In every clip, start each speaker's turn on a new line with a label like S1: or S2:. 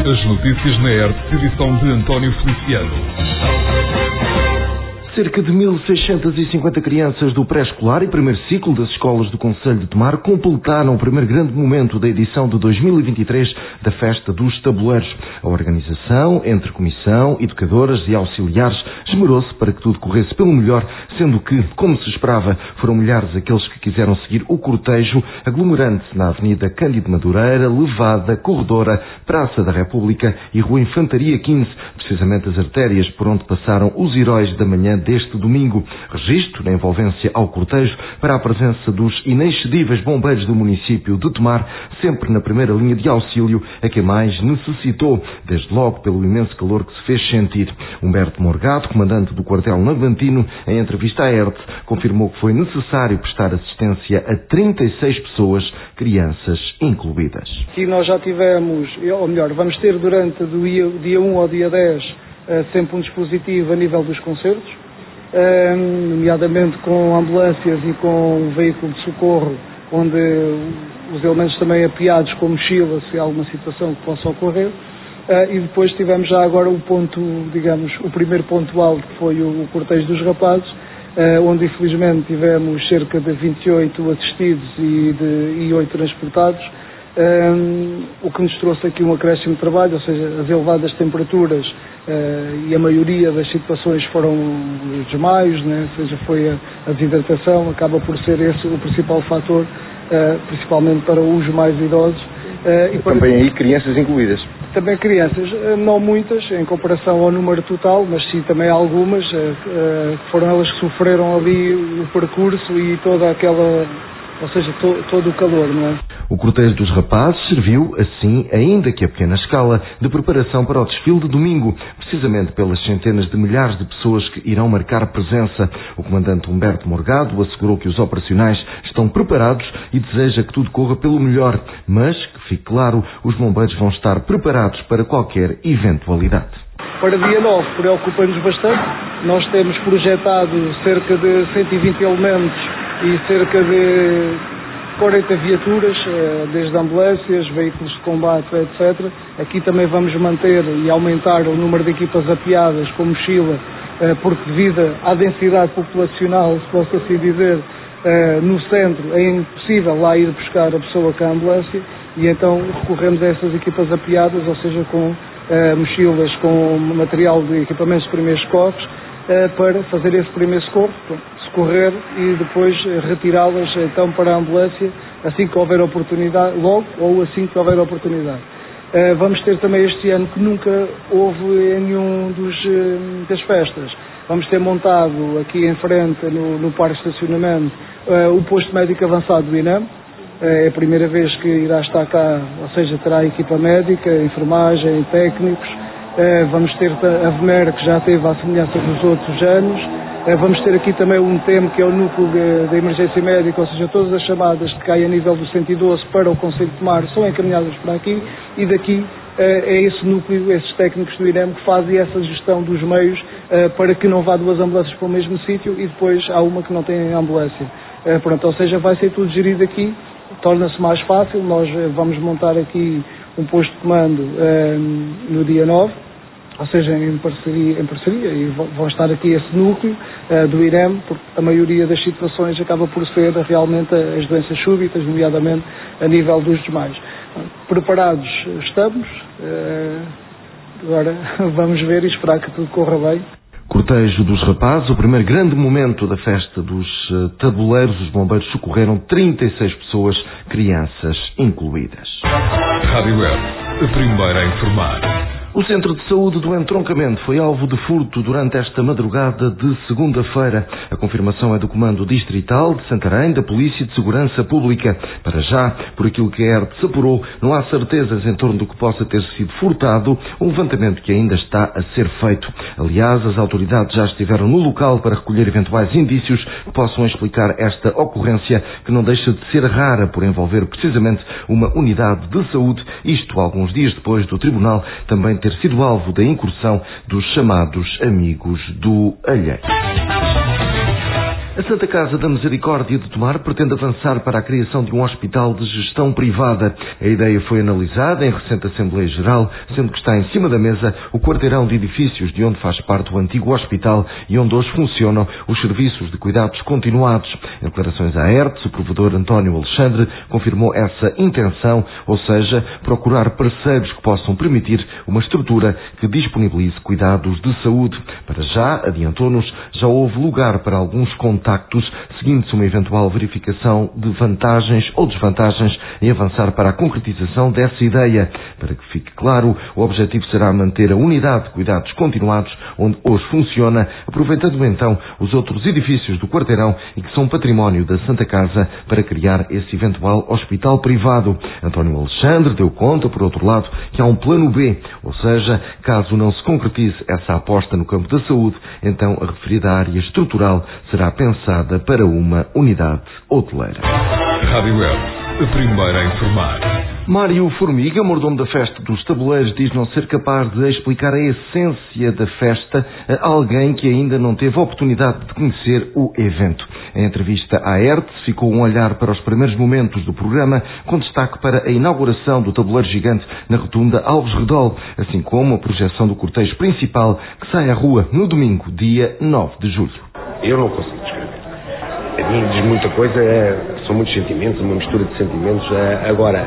S1: As notícias na ERT, edição de António Feliciano.
S2: Cerca de 1.650 crianças do pré-escolar e primeiro ciclo das escolas do Concelho de Tomar completaram o primeiro grande momento da edição de 2023 da Festa dos Tabuleiros. A organização, entre comissão, educadoras e auxiliares, esmerou-se para que tudo corresse pelo melhor, sendo que, como se esperava, foram milhares aqueles que quiseram seguir o cortejo, aglomerando-se na Avenida Cândido Madureira, Levada, Corredora, Praça da República e Rua Infantaria 15, precisamente as artérias por onde passaram os heróis da manhã deste domingo. Registro na envolvência ao cortejo para a presença dos inexcedíveis bombeiros do município de Tomar, sempre na primeira linha de auxílio a quem mais necessitou, desde logo pelo imenso calor que se fez sentir. Humberto Morgado, comandante do quartel Navantino, em entrevista à ERT, confirmou que foi necessário prestar assistência a 36 pessoas, crianças incluídas.
S3: E nós já tivemos, ou melhor, vamos ter durante do dia 1 ao dia 10 sempre um dispositivo a nível dos concertos, nomeadamente com ambulâncias e com veículo de socorro, onde os elementos também apiados com mochilas, se há alguma situação que possa ocorrer. E depois tivemos já agora o ponto, digamos, o primeiro ponto alto, que foi o cortejo dos rapazes, onde infelizmente tivemos cerca de 28 assistidos e 8 transportados, o que nos trouxe aqui um acréscimo de trabalho, ou seja, as elevadas temperaturas e a maioria das situações foram os desmaios, né? Ou seja, foi a desidratação, acaba por ser esse o principal fator, principalmente para os mais idosos.
S2: E também aí crianças incluídas?
S3: Também crianças, não muitas em comparação ao número total, mas sim também algumas, foram elas que sofreram ali o percurso e toda aquela, ou seja, todo o calor, não é?
S2: O cortejo dos rapazes serviu, assim, ainda que a pequena escala, de preparação para o desfile de domingo, precisamente pelas centenas de milhares de pessoas que irão marcar presença. O comandante Humberto Morgado assegurou que os operacionais estão preparados e deseja que tudo corra pelo melhor, mas, que fique claro, os bombeiros vão estar preparados para qualquer eventualidade.
S3: Para dia 9 preocupa-nos bastante. Nós temos projetado cerca de 120 elementos e cerca de 40 viaturas, desde ambulâncias, veículos de combate, etc. Aqui também vamos manter e aumentar o número de equipas apiadas com mochila, porque devido à densidade populacional, se posso assim dizer, no centro é impossível lá ir buscar a pessoa com a ambulância e então recorremos a essas equipas apiadas, ou seja, com mochilas com material de equipamentos de primeiros socorros, para fazer esse primeiro socorro, socorrer e depois retirá-las então para a ambulância assim que houver oportunidade, logo ou assim que houver oportunidade. Vamos ter também este ano, que nunca houve em nenhum das festas, vamos ter montado aqui em frente no parque de estacionamento o posto médico avançado do INEM. É a primeira vez que irá estar cá, ou seja, terá equipa médica, enfermagem, técnicos. Vamos ter a VMER, que já teve a semelhança dos outros anos. Vamos ter aqui também um TEM, que é o núcleo de emergência médica, ou seja, todas as chamadas que caem a nível do 112 para o Concelho de Tomar são encaminhadas para aqui, e daqui é esse núcleo, esses técnicos do INEM, que fazem essa gestão dos meios para que não vá duas ambulâncias para o mesmo sítio e depois há uma que não tem ambulância. Pronto, ou seja, vai ser tudo gerido aqui, torna-se mais fácil. Nós vamos montar aqui um posto de comando no dia 9, ou seja, em parceria, e vão estar aqui esse núcleo do IREM, porque a maioria das situações acaba por ser realmente as doenças súbitas, nomeadamente a nível dos desmaios. Preparados estamos, agora vamos ver e esperar que tudo corra bem.
S2: Cortejo dos rapazes, o primeiro grande momento da festa dos tabuleiros. Os bombeiros socorreram 36 pessoas, crianças incluídas.
S1: Rádio ERT, a primeira a informar.
S2: O Centro de Saúde do Entroncamento foi alvo de furto durante esta madrugada de segunda-feira. A confirmação é do Comando Distrital de Santarém, da Polícia de Segurança Pública. Para já, por aquilo que a ERT se apurou, não há certezas em torno do que possa ter sido furtado, um levantamento que ainda está a ser feito. Aliás, as autoridades já estiveram no local para recolher eventuais indícios que possam explicar esta ocorrência, que não deixa de ser rara por envolver precisamente uma unidade de saúde, isto alguns dias depois do Tribunal também ter sido alvo da incursão dos chamados amigos do alheio. A Santa Casa da Misericórdia de Tomar pretende avançar para a criação de um hospital de gestão privada. A ideia foi analisada em recente Assembleia Geral, sendo que está em cima da mesa o quarteirão de edifícios de onde faz parte o antigo hospital e onde hoje funcionam os serviços de cuidados continuados. Em declarações à ERTS, o provedor António Alexandre confirmou essa intenção, ou seja, procurar parceiros que possam permitir uma estrutura que disponibilize cuidados de saúde. Para já, adiantou-nos, já houve lugar para alguns contactos, seguindo-se uma eventual verificação de vantagens ou desvantagens em avançar para a concretização dessa ideia. Para que fique claro, o objetivo será manter a unidade de cuidados continuados onde hoje funciona, aproveitando então os outros edifícios do quarteirão e que são património da Santa Casa para criar esse eventual hospital privado. António Alexandre deu conta, por outro lado, que há um plano B, ou seja, caso não se concretize essa aposta no campo da saúde, então a referida área estrutural será pensada para uma unidade hoteleira.
S1: Rádio Web, a primeira a informar.
S2: Mário Formiga, mordomo da festa dos tabuleiros, diz não ser capaz de explicar a essência da festa a alguém que ainda não teve a oportunidade de conhecer o evento. Em entrevista à ERTS, ficou um olhar para os primeiros momentos do programa, com destaque para a inauguração do tabuleiro gigante na rotunda Alves Redol, assim como a projeção do cortejo principal que sai à rua no domingo, dia 9 de julho.
S4: Eu não consigo descrever. A mim diz muita coisa, são muitos sentimentos, uma mistura de sentimentos. Agora,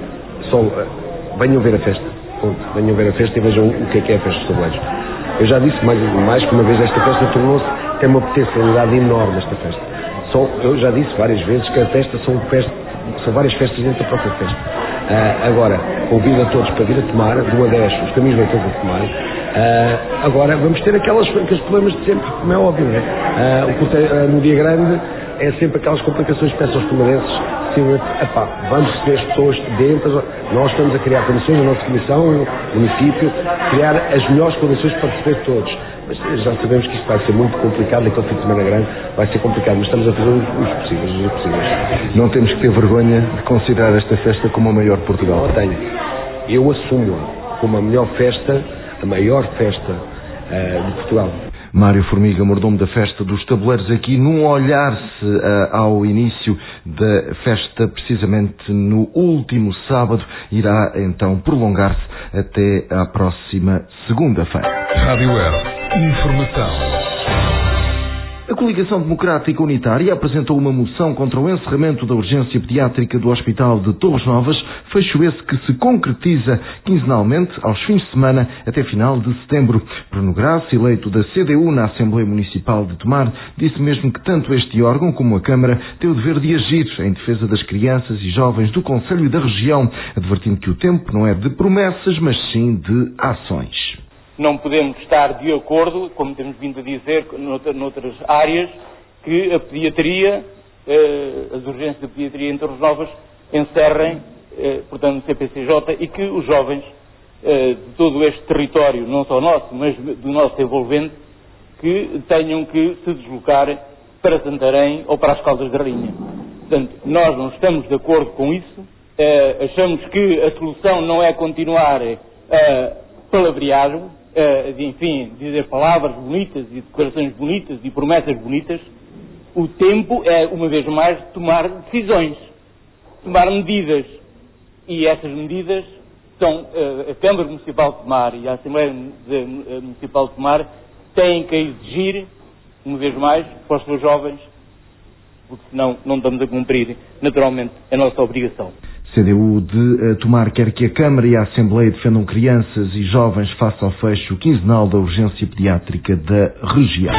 S4: venham ver a festa. Ponto. Venham ver a festa e vejam o que é a festa dos tabuleiros. Eu já disse mais que uma vez, esta festa tem uma potencialidade enorme, esta festa. Eu já disse várias vezes que a festa são várias festas dentro da própria festa. Agora, convido a todos para vir a Tomar, de 1 a 10, os caminhos vêm todos a Tomar. Agora vamos ter aqueles problemas de sempre, como é óbvio, não é? No dia grande é sempre aquelas complicações que peçam aos tomarenses. Vamos receber as pessoas dentro, nós estamos a criar condições, a nossa comissão, o município, criar as melhores condições para receber todos. Mas já sabemos que isto vai ser muito complicado, aquele fim de semana grande vai ser complicado, mas estamos a fazer os possíveis.
S2: Não temos que ter vergonha de considerar esta festa como a maior de Portugal.
S4: Não tenho. Eu assumo-a como a melhor festa, a maior festa de Portugal.
S2: Mário Formiga, mordomo da festa dos tabuleiros, aqui num olhar-se ao início da festa, precisamente no último sábado, irá então prolongar-se até à próxima segunda-feira.
S1: Rádio Web, informação.
S2: A Coligação Democrática Unitária apresentou uma moção contra o encerramento da urgência pediátrica do Hospital de Torres Novas, fecho esse que se concretiza quinzenalmente aos fins de semana até final de setembro. Bruno Graça, eleito da CDU na Assembleia Municipal de Tomar, disse mesmo que tanto este órgão como a Câmara têm o dever de agir em defesa das crianças e jovens do Concelho e da região, advertindo que o tempo não é de promessas, mas sim de ações.
S5: Não podemos estar de acordo, como temos vindo a dizer noutras áreas, que a pediatria, as urgências da pediatria em Torres Novas encerrem, portanto, o CPCJ, e que os jovens de todo este território, não só nosso, mas do nosso envolvente, que tenham que se deslocar para Santarém ou para as Caldas da Rainha. Portanto, nós não estamos de acordo com isso, achamos que a solução não é continuar a palavrear, dizer palavras bonitas e declarações bonitas e promessas bonitas. O tempo é, uma vez mais, tomar decisões, tomar medidas. E essas medidas são a Câmara Municipal de Tomar e a Assembleia Municipal de Tomar têm que exigir, uma vez mais, para os seus jovens, porque senão não estamos a cumprir, naturalmente, a nossa obrigação.
S2: CDU de Tomar quer que a Câmara e a Assembleia defendam crianças e jovens face ao fecho quinzenal da urgência pediátrica da região.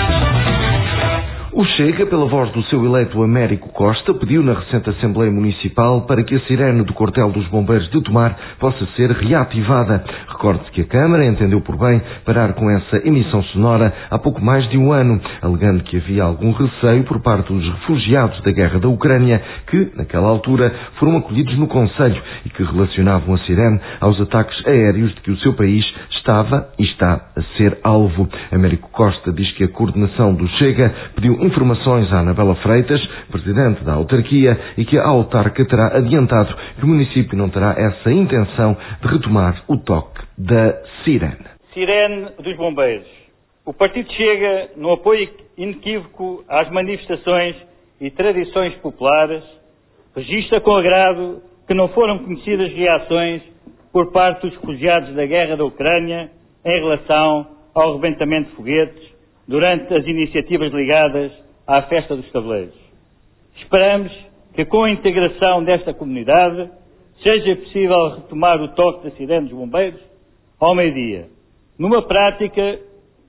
S2: O Chega, pela voz do seu eleito Américo Costa, pediu na recente Assembleia Municipal para que a sirene do quartel dos bombeiros de Tomar possa ser reativada. Recorde-se que a Câmara entendeu por bem parar com essa emissão sonora há pouco mais de um ano, alegando que havia algum receio por parte dos refugiados da guerra da Ucrânia que, naquela altura, foram acolhidos no concelho e que relacionavam a sirene aos ataques aéreos de que o seu país estava e está a ser alvo. Américo Costa diz que a coordenação do Chega pediu informações à Anabela Freitas, presidente da autarquia, e que a autarca terá adiantado que o município não terá essa intenção de retomar o toque da sirene.
S6: Sirene dos bombeiros. O Partido Chega, no apoio inequívoco às manifestações e tradições populares, registra com agrado que não foram conhecidas reações por parte dos refugiados da guerra da Ucrânia em relação ao rebentamento de foguetes durante as iniciativas ligadas à Festa dos Tabuleiros. Esperamos que com a integração desta comunidade seja possível retomar o toque da sirene dos bombeiros ao meio-dia, numa prática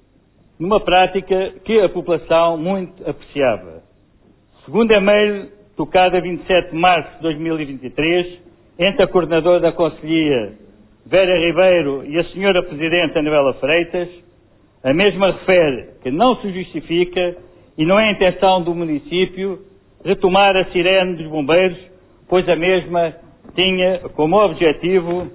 S6: que a população muito apreciava. Segundo e-mail tocado a 27 de março de 2023, entre a coordenadora da Conselhia, Vera Ribeiro, e a senhora Presidente Anabela Freitas, a mesma refere que não se justifica e não é a intenção do município retomar a sirene dos bombeiros, pois a mesma tinha como objetivo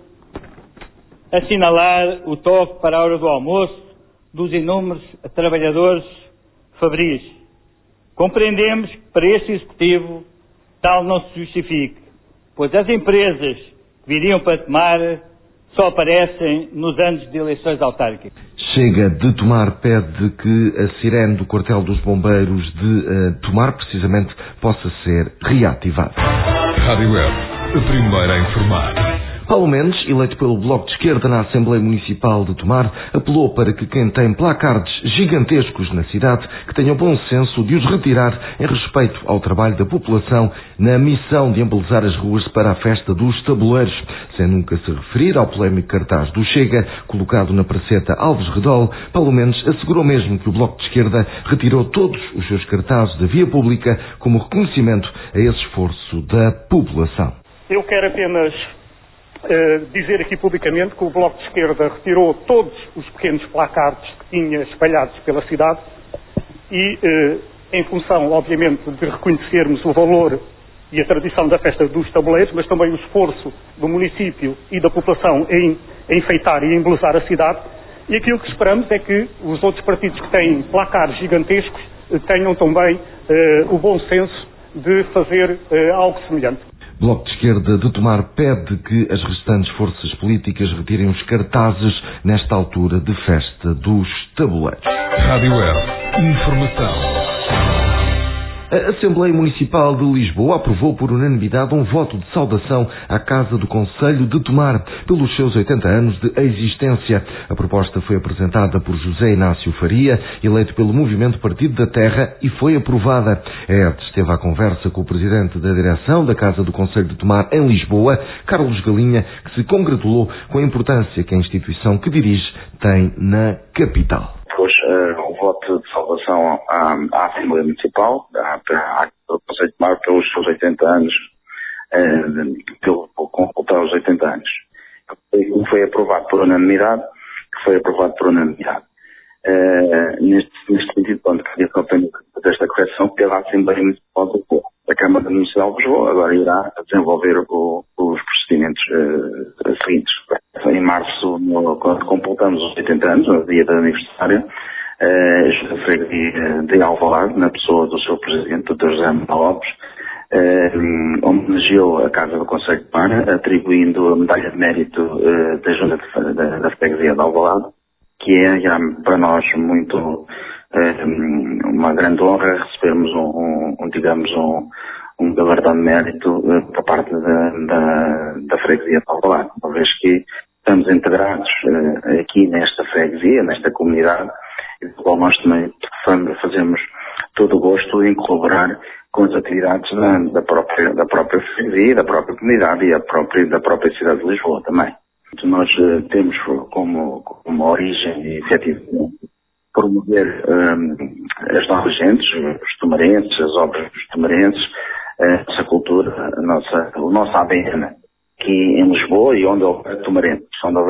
S6: assinalar o toque para a hora do almoço dos inúmeros trabalhadores fabris. Compreendemos que para este Executivo tal não se justifique, pois as empresas que viriam para Tomar só aparecem nos anos de eleições autárquicas.
S2: Chega de Tomar pede que a sirene do quartel dos bombeiros de Tomar, precisamente, possa ser reativada.
S1: Rádio Web, a primeira a informar.
S2: Paulo Mendes, eleito pelo Bloco de Esquerda na Assembleia Municipal de Tomar, apelou para que quem tem placardes gigantescos na cidade que tenha o bom senso de os retirar em respeito ao trabalho da população na missão de embelezar as ruas para a festa dos tabuleiros, sem nunca se referir ao polémico cartaz do Chega, colocado na praceta Alves Redol. Paulo Mendes assegurou mesmo que o Bloco de Esquerda retirou todos os seus cartazes da via pública como reconhecimento a esse esforço da população.
S7: Eu quero apenas dizer aqui publicamente que o Bloco de Esquerda retirou todos os pequenos placardes que tinha espalhados pela cidade e, em função, obviamente, de reconhecermos o valor e a tradição da festa dos tabuleiros, mas também o esforço do município e da população em enfeitar e embelezar a cidade, e aquilo que esperamos é que os outros partidos que têm placares gigantescos tenham também o bom senso de fazer algo semelhante.
S2: Bloco de Esquerda de Tomar pede que as restantes forças políticas retirem os cartazes nesta altura de festa dos tabuleiros.
S1: Rádio Web, informação.
S2: A Assembleia Municipal de Lisboa aprovou por unanimidade um voto de saudação à Casa do Concelho de Tomar pelos seus 80 anos de existência. A proposta foi apresentada por José Inácio Faria, eleito pelo Movimento Partido da Terra, e foi aprovada. A ERT esteve à conversa com o presidente da direção da Casa do Concelho de Tomar em Lisboa, Carlos Galinha, que se congratulou com a importância que a instituição que dirige tem na capital.
S8: Depois, o voto de salvação à Assembleia Municipal, ao Conselho de Tomar, pelos seus 80 anos, pelo completar os 80 anos. Foi aprovado por unanimidade, neste sentido, quando queria desta correção, pela Assembleia Municipal de Lisboa. A Câmara Municipal de Lisboa agora irá desenvolver os procedimentos seguintes. Em março, quando completamos os 80 anos, no dia do aniversário, a Junta de Freguesia de Alvalade, na pessoa do seu presidente, Dr. José Manuel Lopes, homenageou a Casa do Concelho de Tomar, atribuindo a medalha de mérito da Junta da Freguesia de Alvalade, que é já para nós muito uma grande honra recebermos um galardão de mérito por parte da Freguesia de Alvalade, uma vez que estamos integrados aqui nesta freguesia, nesta comunidade, e do qual nós também fazemos todo o gosto em colaborar com as atividades da própria freguesia, da própria comunidade e da própria cidade de Lisboa também. Nós temos como origem e efetivo promover as novas gentes, os tomarenses, as obras dos tomarenses, a nossa cultura, o nosso ADN aqui em Lisboa e onde houver tomarenses.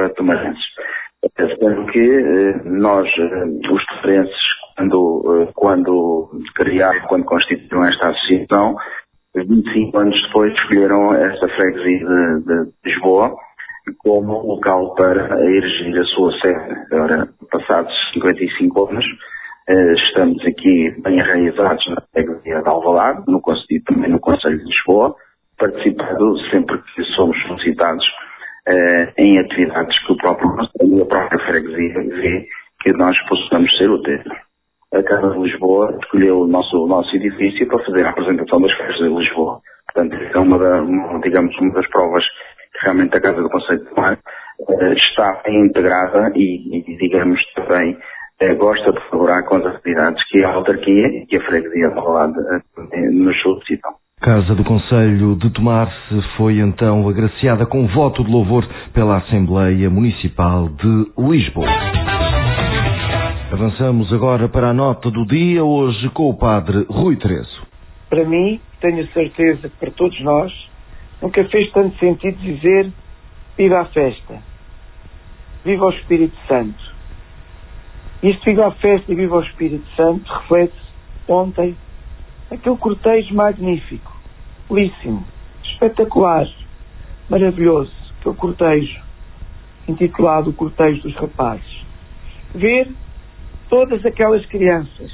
S8: Sendo que nós, os tomarenses, quando constituíram esta associação, 25 anos depois escolheram esta freguesia de Lisboa como local para erigir a sua sede. Agora, passados 55 anos, estamos aqui bem enraizados na freguesia de Alvalade, também no Concelho de Lisboa, participando sempre que somos solicitados em atividades que a própria freguesia vê que nós possamos ser úteis. a Câmara de Lisboa escolheu o nosso edifício para fazer a apresentação das festas de Lisboa. Portanto, é uma das provas que realmente a Casa do Conselho de Tomar está integrada e digamos, também gosta de colaborar com as atividades que a autarquia e que a freguesia de Alvalade nos solicitam.
S2: A Casa do Conselho de Tomar foi então agraciada com voto de louvor pela Assembleia Municipal de Lisboa. Avançamos agora para a nota do dia, hoje com o Padre Rui Terezo.
S9: Para mim, tenho certeza que para todos nós, nunca fez tanto sentido dizer viva a festa, viva o Espírito Santo. Isto viva a festa e viva o Espírito Santo reflete-se ontem aquele cortejo magnífico, belíssimo, espetacular, maravilhoso, aquele cortejo intitulado o Cortejo dos Rapazes. Ver todas aquelas crianças,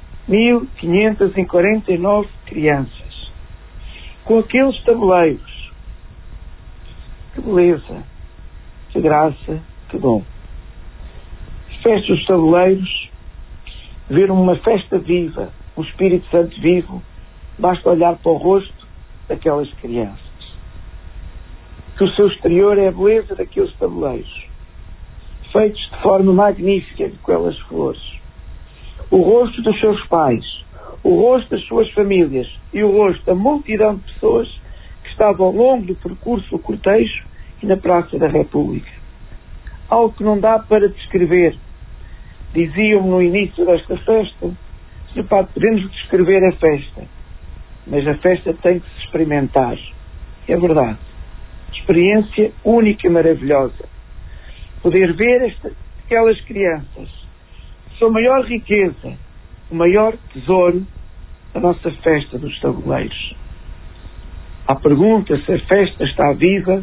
S9: 1549 crianças, com aqueles tabuleiros. Que beleza, que graça, que dom. Festa dos tabuleiros, ver uma festa viva, um Espírito Santo vivo, basta olhar para o rosto daquelas crianças. Que o seu exterior é a beleza daqueles tabuleiros, feitos de forma magnífica com aquelas flores. O rosto dos seus pais, o rosto das suas famílias e o rosto da multidão de pessoas que estavam ao longo do percurso do cortejo e na Praça da República. Algo que não dá para descrever. Diziam-me no início desta festa: Sr. Padre, podemos descrever a festa, mas a festa tem que se experimentar. É verdade. Experiência única e maravilhosa. Poder ver aquelas crianças, sua maior riqueza, o maior tesouro da nossa festa dos tabuleiros. À pergunta se a festa está viva,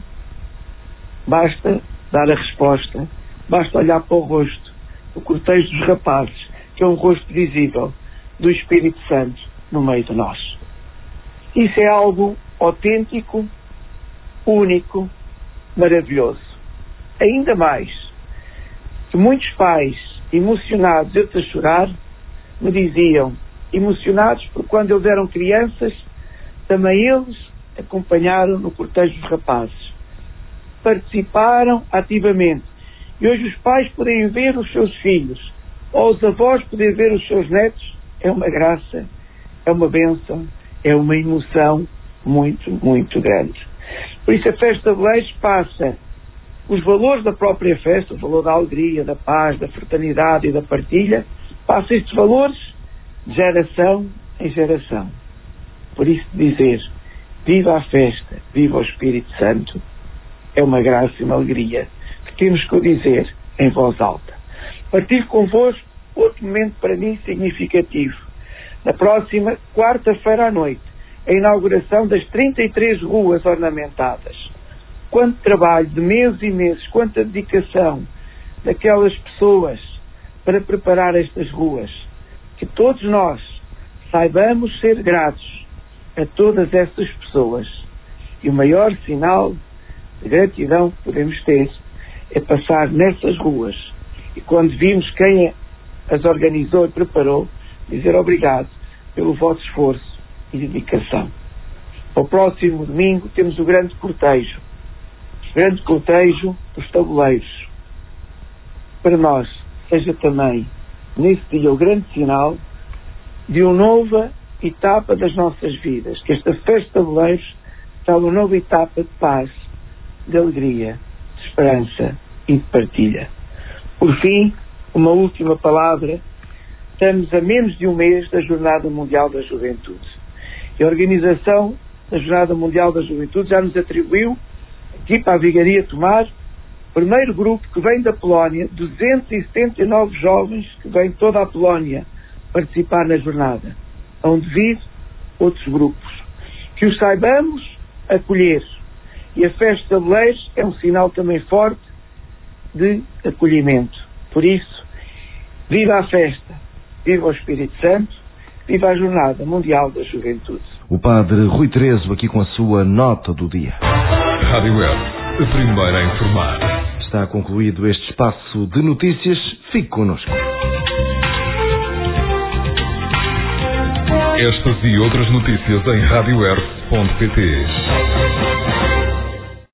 S9: basta dar a resposta, basta olhar para o rosto do cortejo dos rapazes, que é um rosto visível do Espírito Santo no meio de nós. Isso é algo autêntico, único, maravilhoso. Ainda mais que muitos pais, emocionados, eu a chorar, me diziam, emocionados porque quando eles eram crianças, também eles acompanharam no cortejo dos rapazes. Participaram ativamente. E hoje os pais podem ver os seus filhos, ou os avós podem ver os seus netos. É uma graça, é uma bênção, é uma emoção muito, muito grande. Por isso a festa de Leis passa os valores da própria festa, o valor da alegria, da paz, da fraternidade e da partilha, passa estes valores de geração em geração. Por isso dizer, viva a festa, viva o Espírito Santo, é uma graça e uma alegria que temos que o dizer em voz alta. Partilho convosco outro momento para mim significativo. Na próxima quarta-feira à noite, a inauguração das 33 ruas ornamentadas. Quanto trabalho de meses e meses, quanta dedicação daquelas pessoas para preparar estas ruas. Que todos nós saibamos ser gratos a todas essas pessoas. E o maior sinal de gratidão que podemos ter é passar nessas ruas e quando vimos quem as organizou e preparou, dizer obrigado pelo vosso esforço e dedicação. Ao próximo domingo temos o grande cortejo dos tabuleiros. Para nós seja também nesse dia o grande sinal de uma nova etapa das nossas vidas, que esta festa de tabuleiros está uma nova etapa de paz, de alegria, de esperança e de partilha. Por fim, uma última palavra. Estamos a menos de um mês da Jornada Mundial da Juventude. E a organização da Jornada Mundial da Juventude já nos atribuiu, aqui para a Vigaria Tomar, o primeiro grupo que vem da Polónia, 279 jovens que vêm de toda a Polónia participar na jornada, onde vir outros grupos. Que os saibamos acolher. E a festa de tabuleiros é um sinal também forte de acolhimento. Por isso, viva a festa, viva o Espírito Santo, viva a Jornada Mundial da Juventude.
S2: O Padre Rui Terezo aqui com a sua nota do dia.
S1: Rádio Web, a primeira a informar.
S2: Está concluído este espaço de notícias. Fique connosco.
S1: Estas e outras notícias em radioersp.pt.